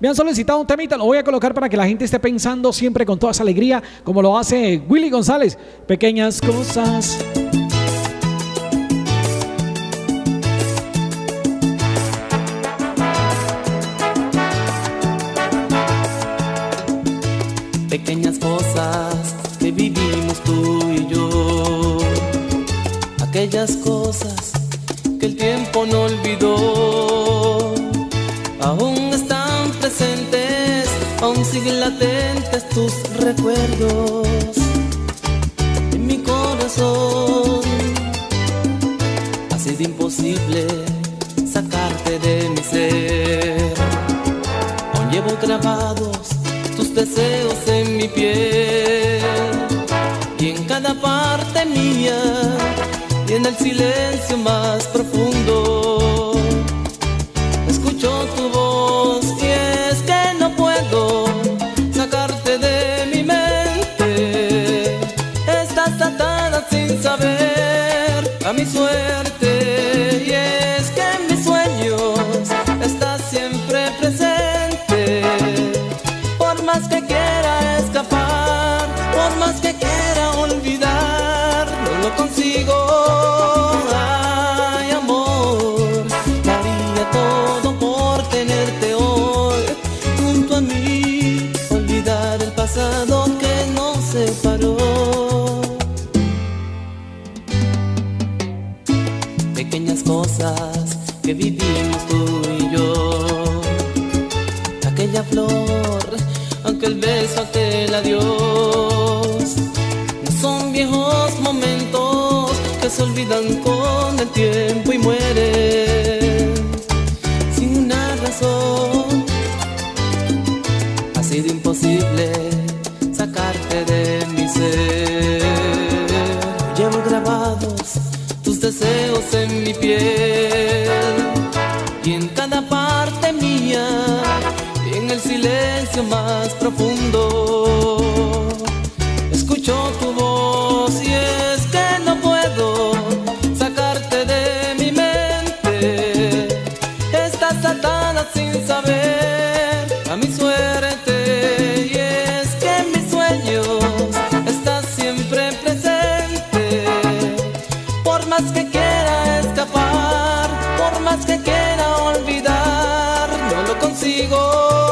Me han solicitado un temita, lo voy a colocar para que la gente esté pensando siempre con toda esa alegría, como lo hace Willy González. Pequeñas cosas. Pequeñas cosas que vivimos tú y yo, aquellas cosas que el tiempo no olvidó, aún están presentes, aún siguen latentes tus recuerdos en mi corazón. Ha sido imposible sacarte de mi ser, aún llevo grabados tus deseos en mi piel, y en cada parte mía, y en el silencio más profundo, escucho tu voz, y es que no puedo sacarte de mi mente. Estás atada sin saber a mi suerte, y es que en mis sueños estás siempre presente. Por más que quiera escapar, por más que quiera olvidar, no lo consigo. Ay, amor, daría todo por tenerte hoy junto a mí, olvidar el pasado que nos separó. Pequeñas cosas que vivimos tú y yo, aquella flor, aunque el beso aquel adiós, no son viejos momentos que se olvidan con el tiempo y mueren sin una razón. Ha sido imposible sacarte de mi ser, llevo grabados tus deseos en mi piel, y en cada parte mía, y en el silencio más profundo, escucho tu voz, y es que no puedo sacarte de mi mente. Estás atada sin saber a mi suerte, y es que en mis sueños estás siempre presente. Por más que quiera escapar, por más que quiera olvidar, no lo consigo.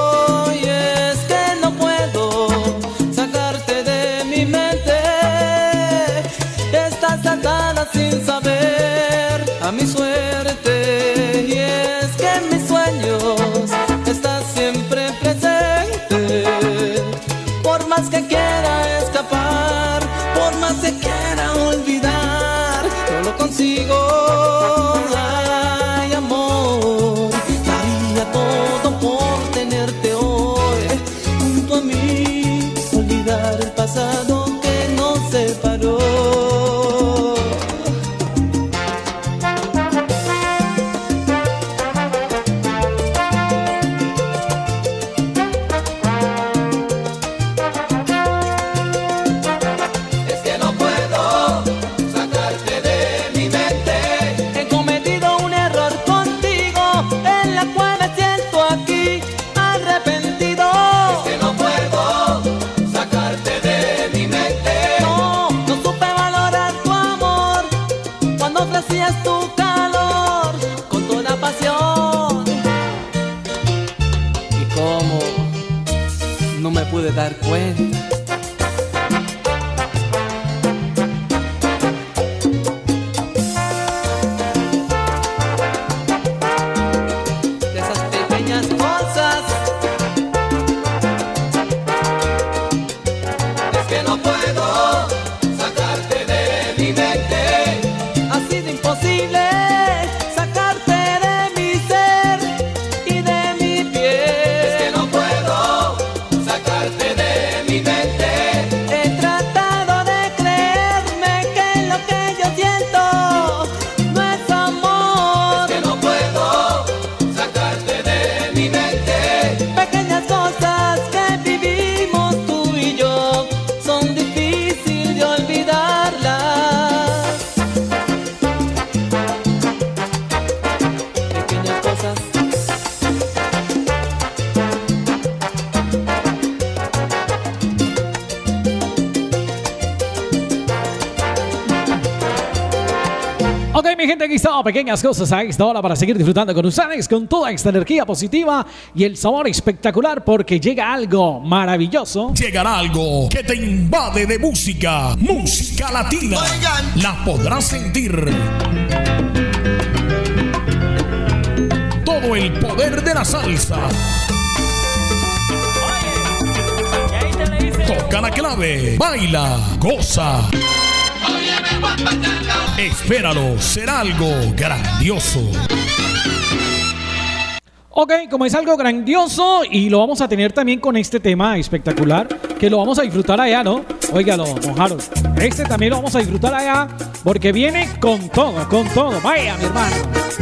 Sin saber a mi suerte, y es que en mis sueños estás siempre presente. Por más que quiera escapar, por más que quiera olvidar, no lo consigo. Ay, amor, daría todo por tenerte hoy junto a mí, olvidar el pasado que nos separó. Ofrecías tu calor con toda pasión, y cómo no me pude dar cuenta. De esas pequeñas cosas, es que no puedo sacarte de mi mente. Imposible sacarte de mi ser y de mi piel. Es que no puedo sacarte de mi mente. Listo, pequeñas cosas a esta hora para seguir disfrutando con ustedes con toda esta energía positiva y el sabor espectacular porque llega algo maravilloso. Llegará algo que te invade de música, música latina. La podrás sentir. Todo el poder de la salsa. Toca la clave, baila, goza. Espéralo, será algo grandioso. Ok, como es algo grandioso y lo vamos a tener también con este tema espectacular, que lo vamos a disfrutar allá, ¿no? Óigalo, mojaron. Este también lo vamos a disfrutar allá porque viene con todo, con todo. Vaya, mi hermano.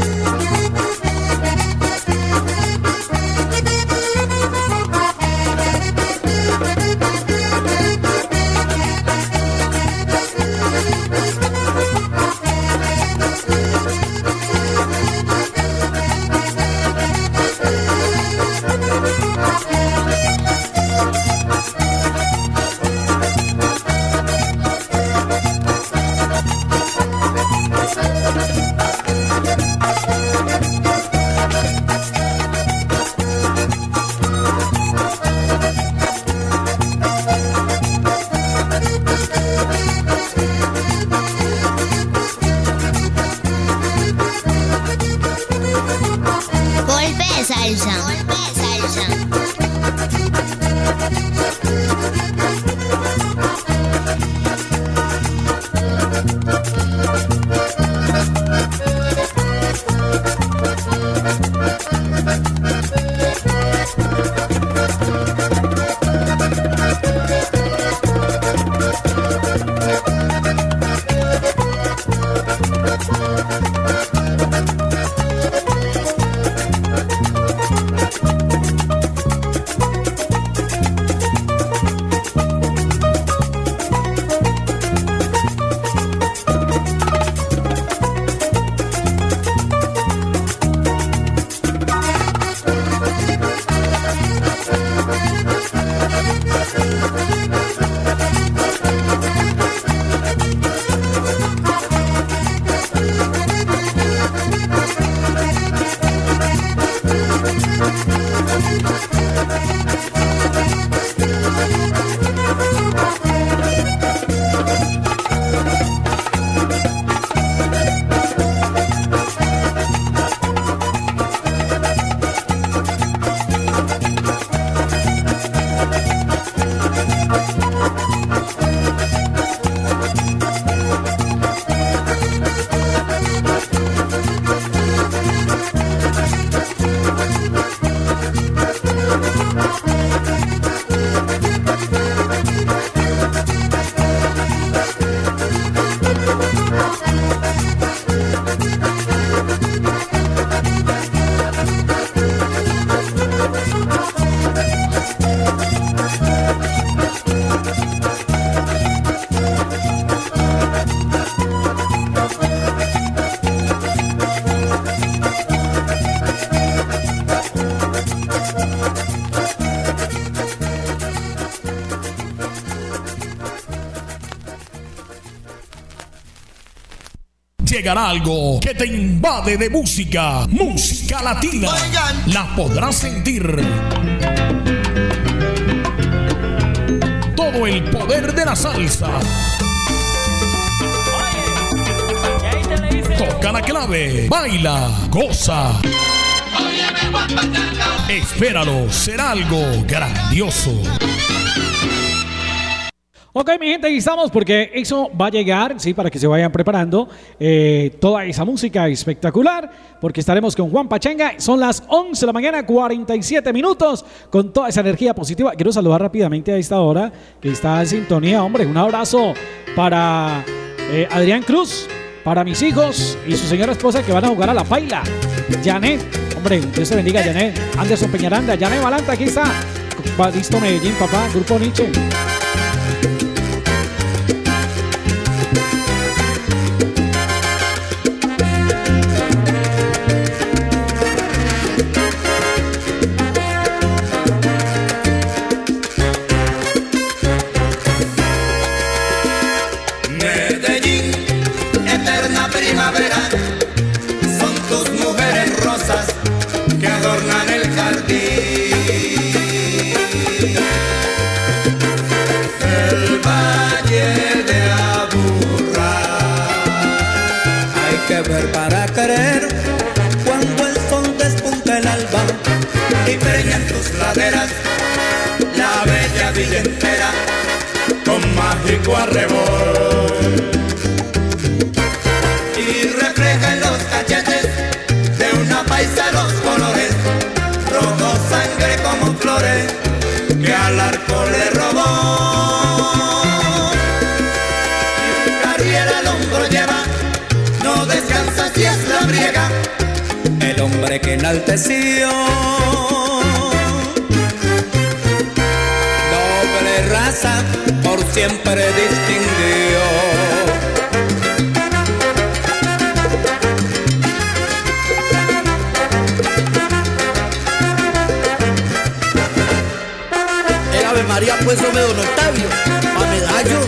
Llegará algo que te invade de música, música latina. La podrás sentir. Todo el poder de la salsa. Toca la clave, baila, goza. Espéralo, será algo grandioso. Ok, mi gente, ahí estamos porque eso va a llegar, sí, para que se vayan preparando toda esa música espectacular, porque estaremos con Juan Pachanga. Son las 11 de la mañana, 47 minutos, con toda esa energía positiva. Quiero saludar rápidamente a esta hora que está en sintonía, hombre. Un abrazo para Adrián Cruz, para mis hijos y su señora esposa que van a jugar a la paila. Janet, hombre, Dios te bendiga, Janet. Anderson Peñaranda, Janet Balanta, aquí está. Listo Medellín, papá, Grupo Nietzsche. verdes laderas, la bella villa entera con mágico arrebol. Y refleja en los cachetes de una paisa los colores, rojo sangre como flores que al arco le robó. Y un carriel al hombro lleva, no descansa si es la briega, el hombre que enalteció. Doble raza por siempre distinguió. El Ave María pues sobre don Octavio, a medallo.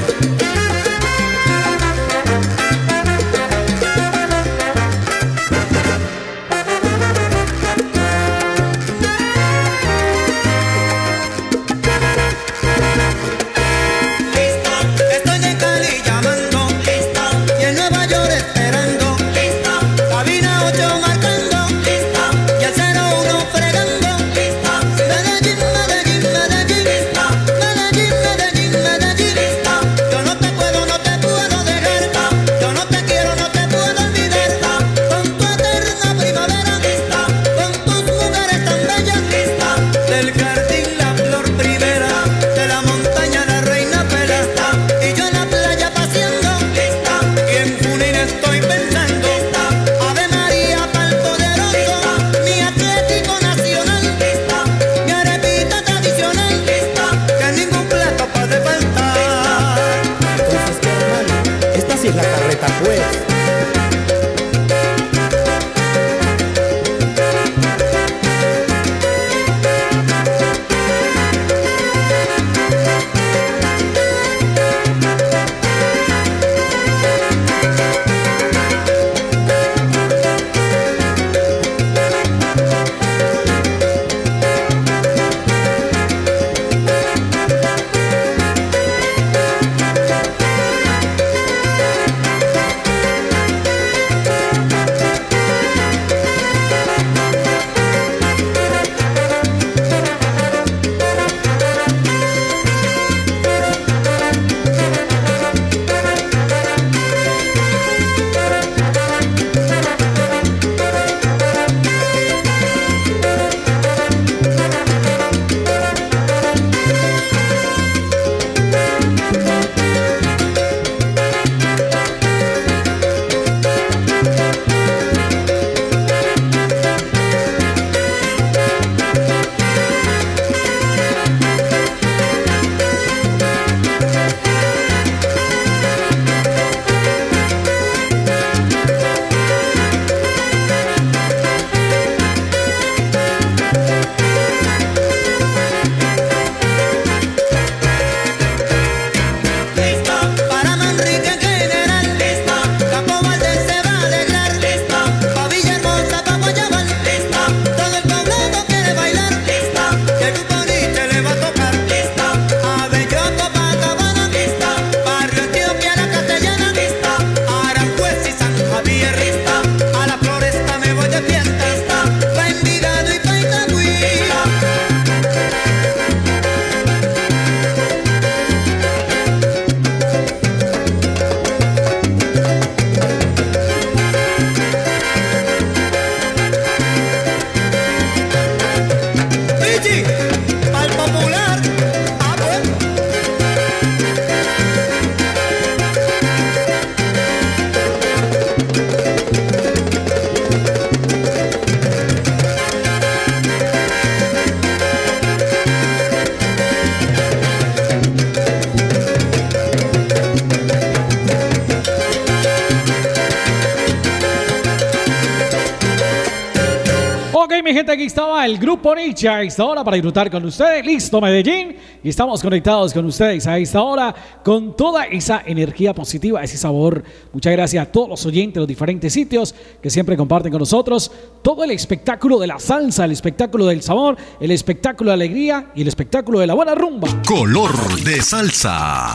mi gente, aquí estaba el Grupo Nietzsche a esta hora para disfrutar con ustedes. Listo, Medellín. Y estamos conectados con ustedes a esta hora con toda esa energía positiva, ese sabor. Muchas gracias a todos los oyentes de los diferentes sitios que siempre comparten con nosotros todo el espectáculo de la salsa, el espectáculo del sabor, el espectáculo de alegría y el espectáculo de la buena rumba. Color de salsa.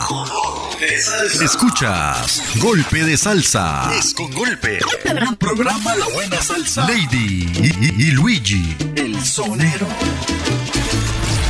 Escuchas Golpe de Salsa. Es con Golpe. Programa La Buena Salsa. Lady y Luigi, el sonero.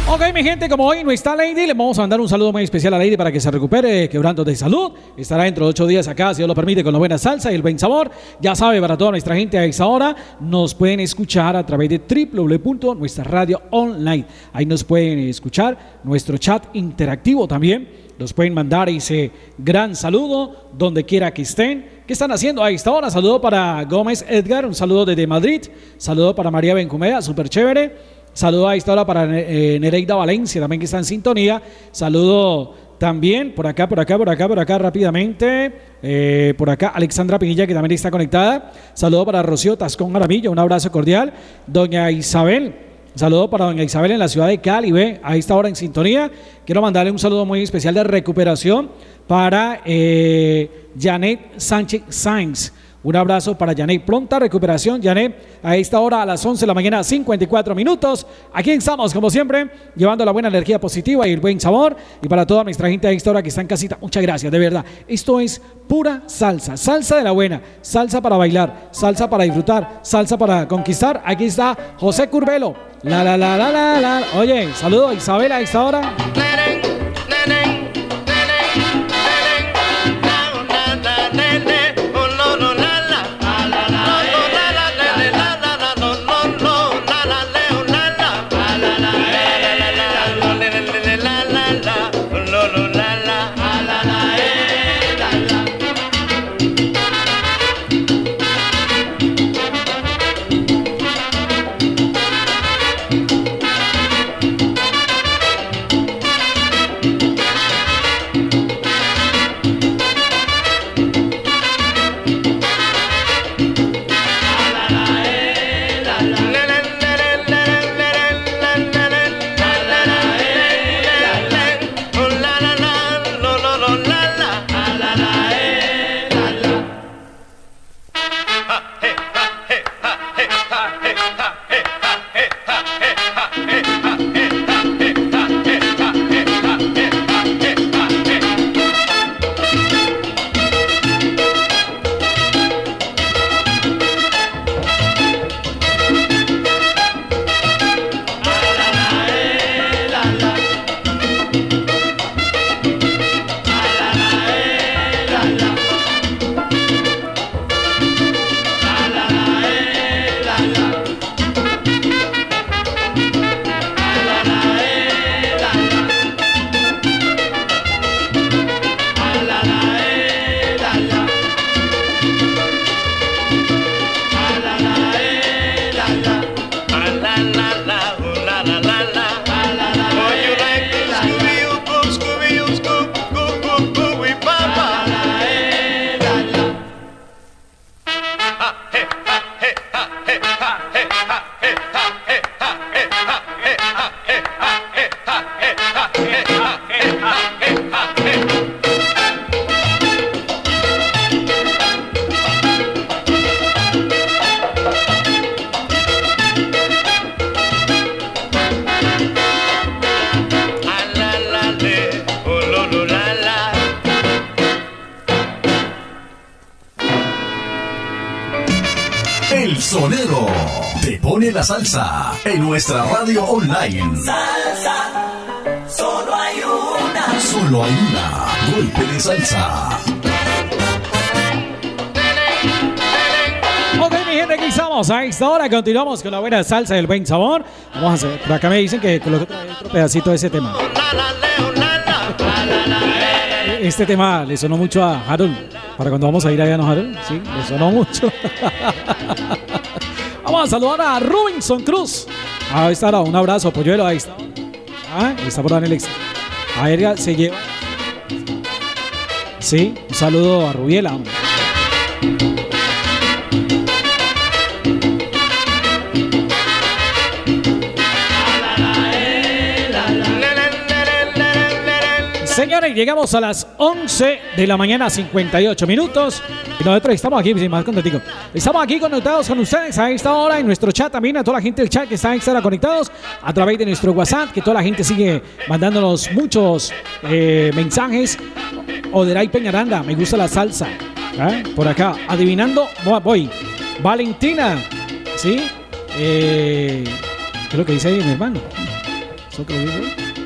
Ok, mi gente, como hoy no está Lady, le vamos a mandar un saludo muy especial a Lady para que se recupere, quebrando de salud. Estará dentro de 8 días acá, si Dios lo permite, con la buena salsa y el buen sabor. Ya sabe, para toda nuestra gente a esa hora, nos pueden escuchar a través de www.nuestraradioonline. Ahí nos pueden escuchar, nuestro chat interactivo también. Nos pueden mandar ese gran saludo donde quiera que estén. ¿Qué están haciendo a esta hora? Saludo para Gómez Edgar, un saludo desde Madrid. Saludo para María Benjumea, súper chévere. Saludo a esta hora para Nereida Valencia, también que está en sintonía. Saludo también por acá rápidamente. Por acá Alexandra Pinilla, que también está conectada. Saludo para Rocío Tascón Aramillo, un abrazo cordial. Doña Isabel, saludo para doña Isabel en la ciudad de Cali, ve, a esta hora en sintonía. Quiero mandarle un saludo muy especial de recuperación para Janet Sánchez Sainz. Un abrazo para Janet. Pronta recuperación, Janet, a esta hora a las 11 de la mañana, 54 minutos. Aquí estamos, como siempre, llevando la buena energía positiva y el buen sabor. Y para toda nuestra gente a esta hora que está en casita, muchas gracias, de verdad. Esto es pura salsa, salsa de la buena, salsa para bailar, salsa para disfrutar, salsa para conquistar. Aquí está José Curbelo. La. Oye, saludo a Isabel a esta hora. Sonero te pone la salsa en nuestra radio online. Salsa, solo hay una. Solo hay una. Golpe de salsa. Ok, mi gente, aquí estamos. A esta hora continuamos con la buena salsa y el buen sabor. Vamos a hacer. Por acá me dicen que coloque otro pedacito de ese tema. Este tema le sonó mucho a Harold. Para cuando vamos a ir allá, ¿no, Harold? Sí, le sonó mucho. Vamos a saludar a Robinson Cruz. Ahí está, un abrazo, polluelo, ahí está. Está por Daniel. A ver, se lleva. Sí, un saludo a Rubiela, hombre. Señores, llegamos a las 11 de la mañana, 58 minutos. Y nosotros estamos aquí, sin más contentico. Estamos aquí conectados con ustedes a esta hora en nuestro chat también, a toda la gente del chat que está conectados a través de nuestro WhatsApp, que toda la gente sigue mandándonos muchos mensajes. Oderay Peñaranda, me gusta la salsa. Por acá, adivinando, voy. Valentina, ¿sí? ¿Qué es lo que dice ahí mi hermano? ¿Eso qué dice?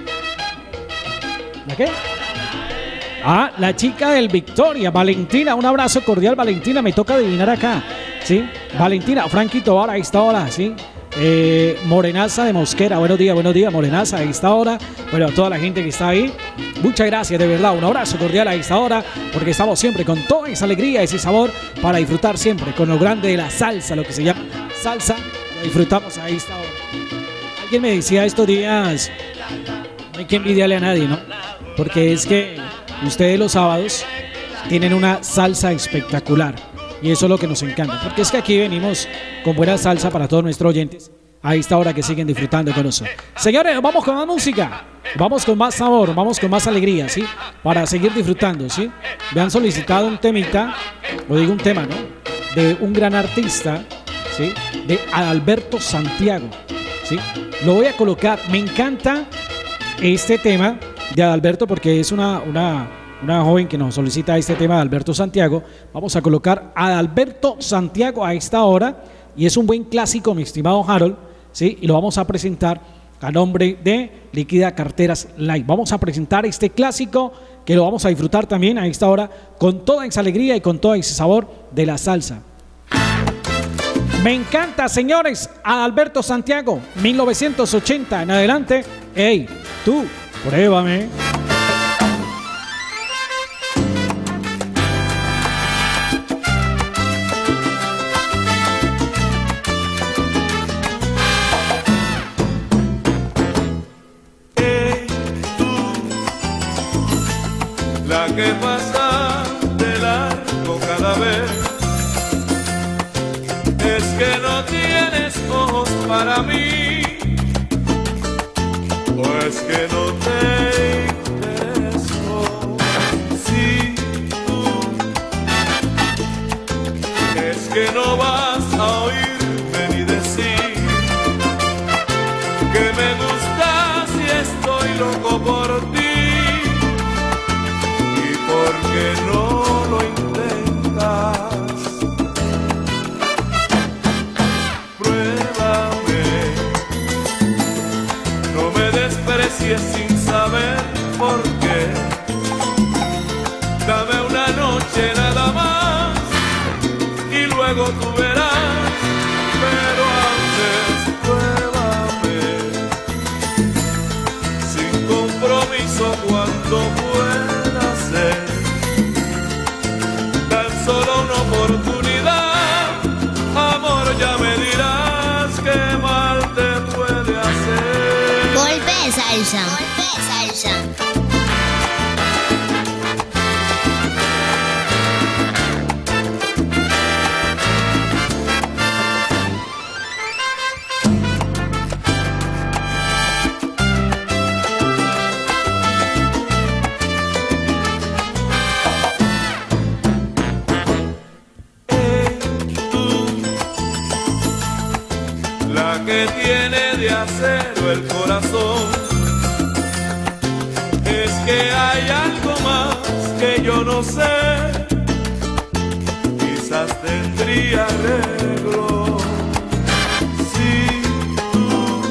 ¿La qué? Ah, la chica del Victoria, Valentina. Un abrazo cordial, Valentina. Me toca adivinar acá, ¿sí? Valentina, Frankie Tobar, ahí está ahora, ¿sí? Morenaza de Mosquera, buenos días, Morenaza, ahí está ahora. Bueno, a toda la gente que está ahí, muchas gracias, de verdad, un abrazo cordial a esta hora, porque estamos siempre con toda esa alegría, ese sabor, para disfrutar siempre con lo grande de la salsa, lo que se llama salsa, lo disfrutamos a esta hora. Alguien me decía estos días, no hay que envidiarle a nadie, ¿no? Porque es que ustedes los sábados tienen una salsa espectacular. Y eso es lo que nos encanta, porque es que aquí venimos con buena salsa para todos nuestros oyentes a esta hora que siguen disfrutando con nosotros. Señores, vamos con más música, vamos con más sabor, vamos con más alegría, ¿sí? Para seguir disfrutando, ¿sí? Me han solicitado un temita, o digo un tema, ¿no? De un gran artista, ¿sí? De Adalberto Santiago, ¿sí? Lo voy a colocar, me encanta este tema de Adalberto porque es una joven que nos solicita este tema de Alberto Santiago. Vamos a colocar a Alberto Santiago a esta hora y es un buen clásico, mi estimado Harold, ¿sí? Y lo vamos a presentar a nombre de Líquida Carteras Live. Vamos a presentar este clásico que lo vamos a disfrutar también a esta hora con toda esa alegría y con todo ese sabor de la salsa. Me encanta, señores, a Alberto Santiago, 1980 en adelante. Hey, tú, pruébame. La que pasa de largo cada vez, es que no tienes ojos para mí, o es que no te intereso. Si tú es que no vas a oírme ni decir que me gustas y estoy loco por ti. Porque no lo intentas, pruébame, no me desprecies sin saber por qué. Dame una noche nada más y luego tú verás, pero antes pruébame, sin compromiso cuando pueda ser. Solo una oportunidad, amor, ya me dirás qué mal te puede hacer. Golpe salsa, golpe salsa. Que tiene de acero el corazón, es que hay algo más que yo no sé, quizás tendría arreglo. Si tú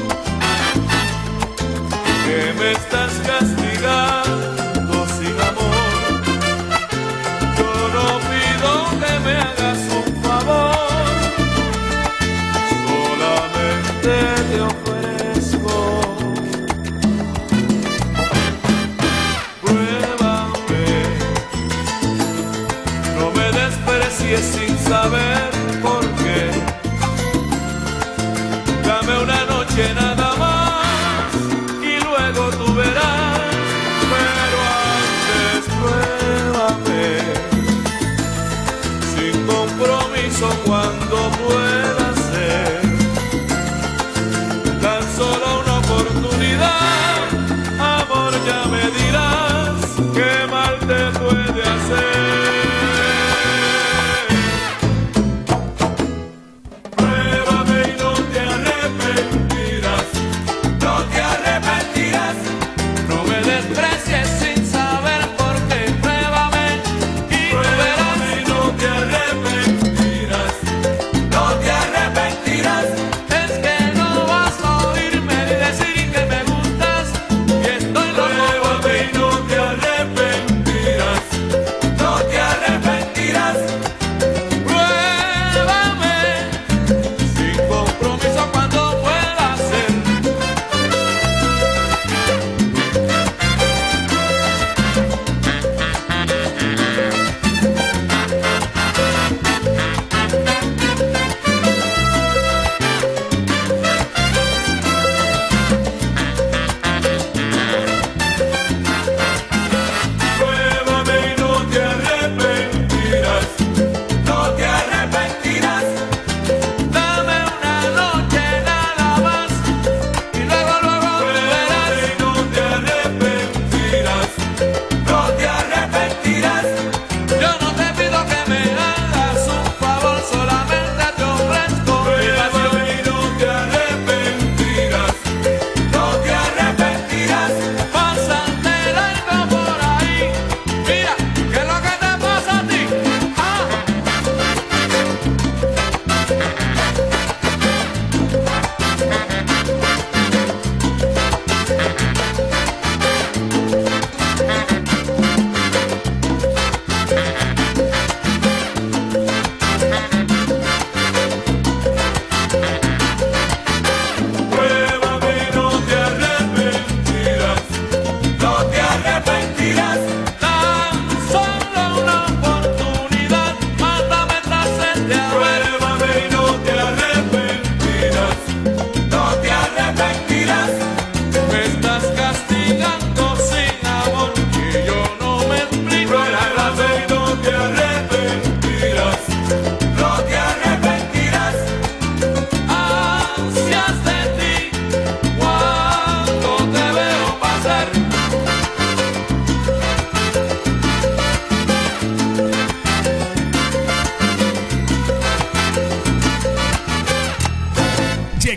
que me estás castigando sin amor, yo no pido que me hagas un favor, te ofrezco. Pruébame, no me desprecies sin saber por qué. Dame una noche nada más y luego tú verás, pero antes pruébame, sin compromiso cuando pueda ser. Solo una oportunidad, amor, ya me dirás qué mal te puede hacer. Pruébame y no te arrepentirás, no te arrepentirás.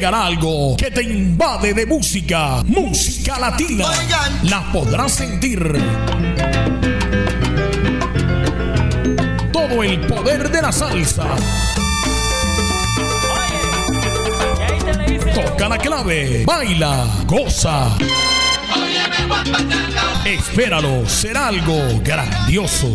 llegará algo que te invade de música. Música latina. La podrás sentir. Todo el poder de la salsa. Toca la clave, baila, goza. Espéralo, será algo grandioso.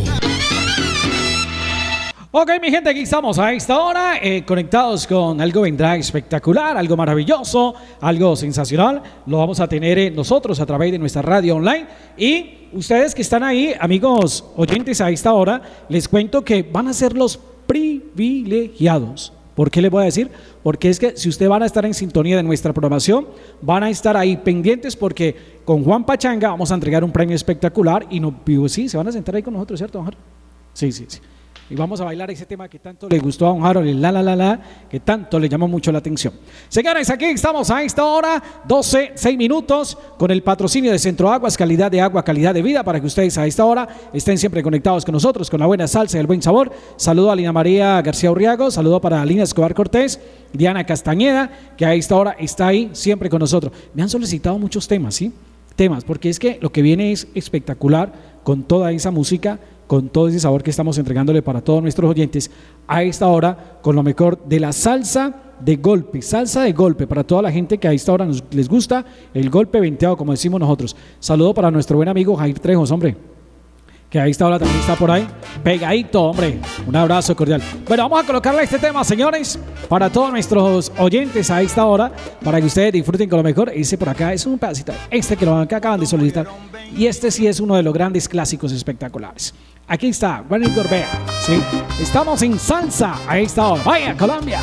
Ok, mi gente, aquí estamos a esta hora conectados con algo vendrá espectacular, algo maravilloso, algo sensacional. Lo vamos a tener nosotros a través de nuestra radio online. Y ustedes que están ahí, amigos oyentes, a esta hora, les cuento que van a ser los privilegiados. ¿Por qué les voy a decir? Porque es que si ustedes van a estar en sintonía de nuestra programación, van a estar ahí pendientes porque con Juan Pachanga vamos a entregar un premio espectacular y sí, se van a sentar ahí con nosotros, ¿cierto, don Harold? Sí. Y vamos a bailar ese tema que tanto le gustó a don Harold, el la, que tanto le llamó mucho la atención. Señores, aquí estamos a esta hora, 6 minutos, con el patrocinio de Centro Aguas, calidad de agua, calidad de vida, para que ustedes a esta hora estén siempre conectados con nosotros, con la buena salsa y el buen sabor. Saludo a Lina María García Urriago, saludo para Lina Escobar Cortés, Diana Castañeda, que a esta hora está ahí siempre con nosotros. Me han solicitado muchos temas, ¿sí? Temas, porque es que lo que viene es espectacular con toda esa música, con todo ese sabor que estamos entregándole para todos nuestros oyentes a esta hora, con lo mejor de la salsa de golpe, para toda la gente que a esta hora les gusta el golpe venteado, como decimos nosotros. Saludo para nuestro buen amigo Jair Trejos, hombre, que a esta hora también está por ahí, pegadito, hombre. Un abrazo cordial. Bueno, vamos a colocarle este tema, señores, para todos nuestros oyentes a esta hora, para que ustedes disfruten con lo mejor. Ese por acá es un pedacito, que acaban de solicitar, y este sí es uno de los grandes clásicos espectaculares. Aquí está, Juan Gorbea, ¿sí? Estamos en salsa a esta hora. ¡Vaya, Colombia!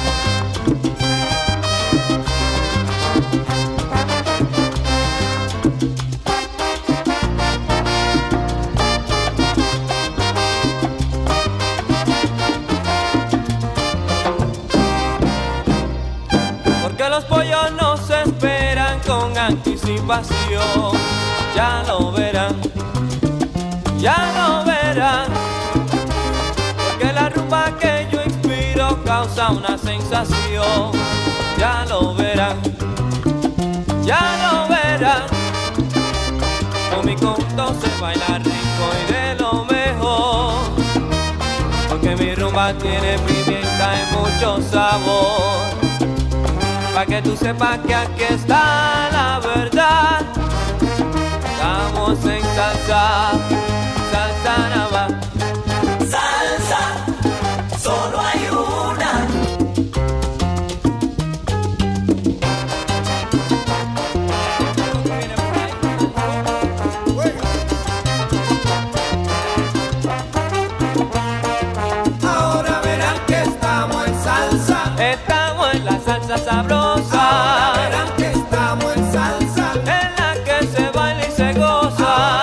Porque los pollos no se esperan con anticipación. Ya lo verán. Porque la rumba que yo inspiro causa una sensación. Ya lo verán. Con mi conto se baila rico y de lo mejor. Porque mi rumba tiene pimienta y mucho sabor. Pa' que tú sepas que aquí está la verdad. Estamos en salsa. Salsa nada más. Salsa, solo hay una. Ahora verán que estamos en salsa. Estamos en la salsa sabrosa. Ahora verán que estamos en salsa, en la que se baila y se goza.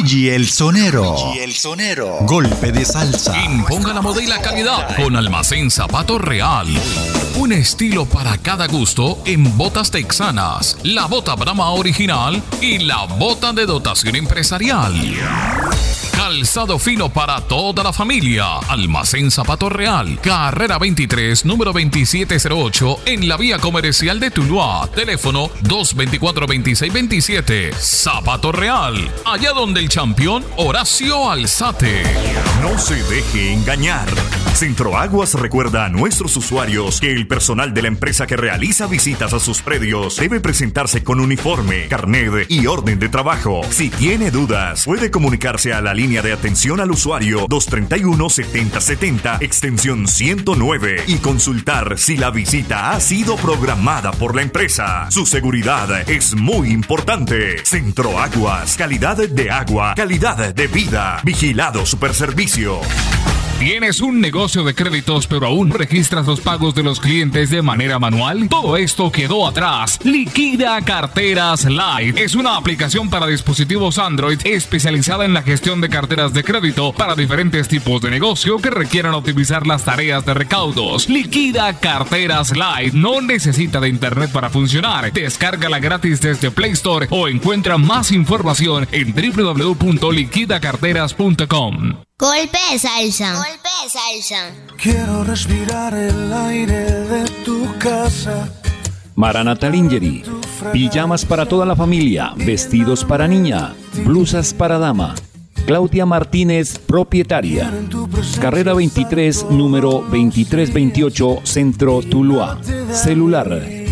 Luigi el Sonero. Golpe de salsa. Imponga la moda y la calidad con Almacén Zapato Real. Un estilo para cada gusto en botas texanas, la bota Brahma original y la bota de dotación empresarial. Calzado fino para toda la familia. Almacén Zapato Real. Carrera 23, número 2708, en la vía comercial de Tuluá. Teléfono 224-2627. Zapato Real. Allá donde el campeón Horacio Alzate. No se deje engañar. Centroaguas recuerda a nuestros usuarios que el personal de la empresa que realiza visitas a sus predios debe presentarse con uniforme, carnet y orden de trabajo. Si tiene dudas, puede comunicarse a la línea de atención al usuario 231-7070, extensión 109, y consultar si la visita ha sido programada por la empresa. Su seguridad es muy importante. Centroaguas, calidad de agua, calidad de vida. Vigilado Superservicio. ¿Tienes un negocio de créditos pero aún registras los pagos de los clientes de manera manual? Todo esto quedó atrás. Liquida Carteras Live es una aplicación para dispositivos Android especializada en la gestión de carteras de crédito para diferentes tipos de negocio que requieran optimizar las tareas de recaudos. Liquida Carteras Live no necesita de internet para funcionar. Descárgala gratis desde Play Store o encuentra más información en www.liquidacarteras.com. Golpe de salsa. Golpe de salsa. Quiero respirar el aire de tu casa. Maranata Lingerie. Pijamas para toda la familia, vestidos para niña, blusas para dama. Claudia Martínez, propietaria. Carrera 23, número 2328, Centro Tuluá. Celular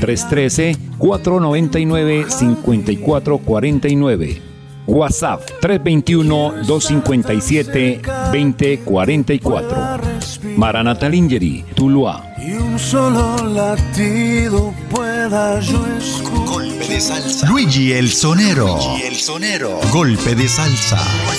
313-499-5449. WhatsApp 321-257-2044. Maranata Lingerie, Tuluá. Y un solo latido pueda yo escuchar. Golpe de salsa. Luigi el Sonero. Golpe de salsa.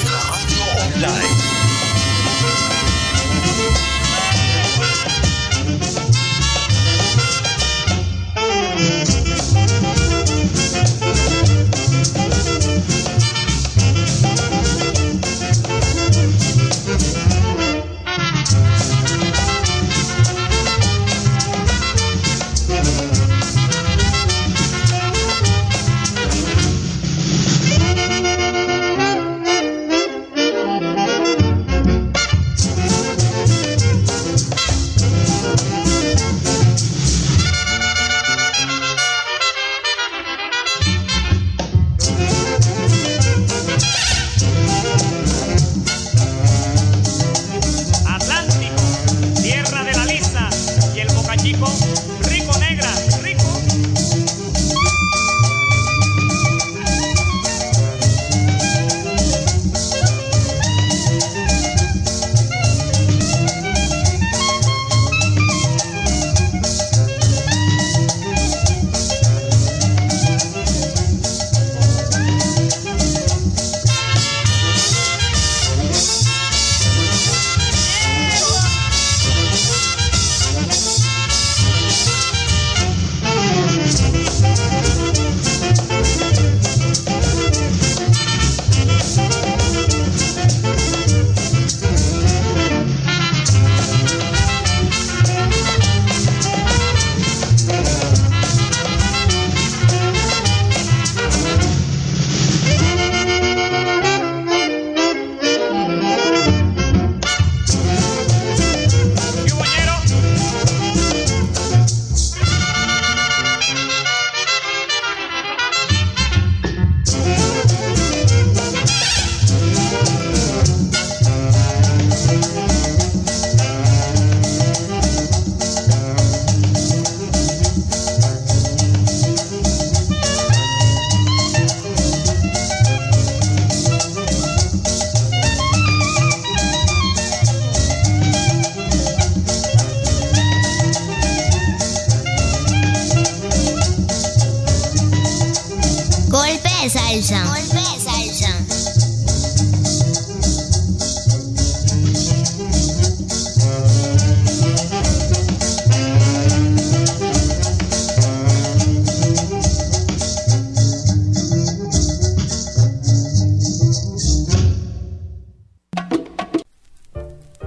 salsa. Golpe de salsa.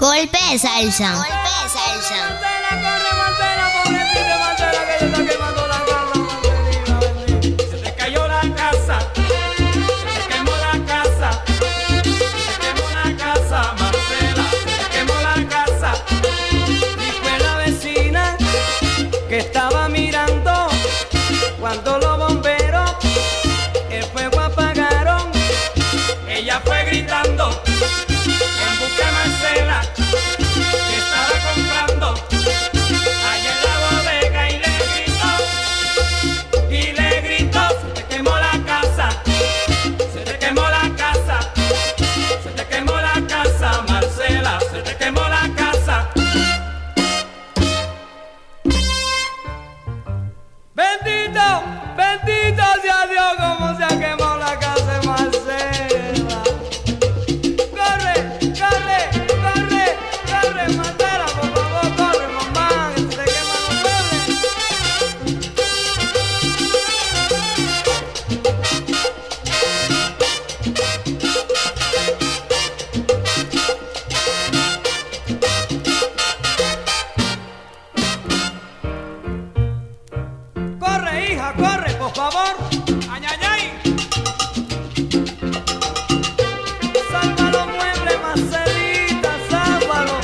Golpe de salsa. Golpe de salsa. Se te cayó la casa, se te quemó la casa, se te quemó la casa, Marcela, se te quemó la casa. Y fue la vecina que estaba mirando cuando los bomberos el fuego apagaron. Ella fue gritando en busca de Marcela, que estaba comprando allá en la bodega, y le gritó, se te quemó la casa, se te quemó la casa, se te quemó la casa, Marcela, se te quemó la casa. Bendito, bendito sea Dios, como se ha quemado la casa de Marcela. Corre, corre, corre, corre, Marcela, por favor, corre, mamá, que se te queman los muebles. Corre, hija, corre, por favor. Ay, ay, ay. Salva los muebles, Marcelita, sálvalo.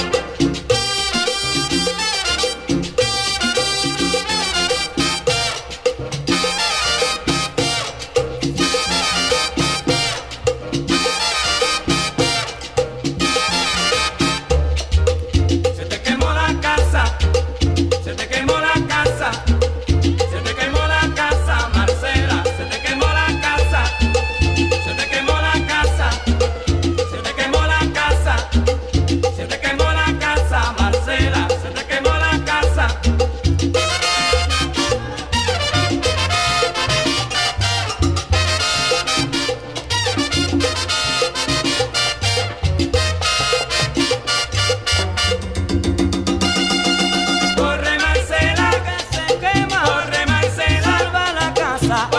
Se te quemó la casa, se te quemó la casa, se te quemó la casa, Marcela, se te quemó la casa, se te quemó la casa, se te quemó la casa, se te quemó la casa, Marcela, se te quemó la casa. Corre, Marcela, que se quema. Corre, Marcela, salva la casa.